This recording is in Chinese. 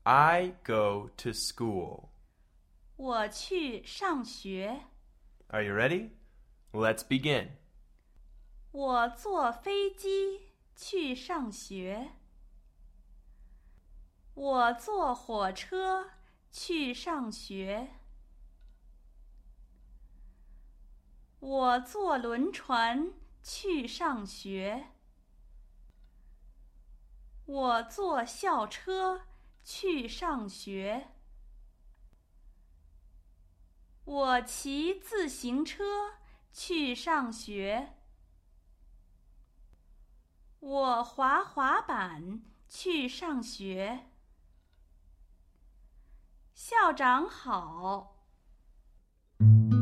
I go to school. 我去上学。 Are you ready? Let's begin. 我坐飞机去上学。我坐火车去上学。我坐轮船去上学。我坐校车去上学。我骑自行车去上学。我滑滑板去上学。校长好。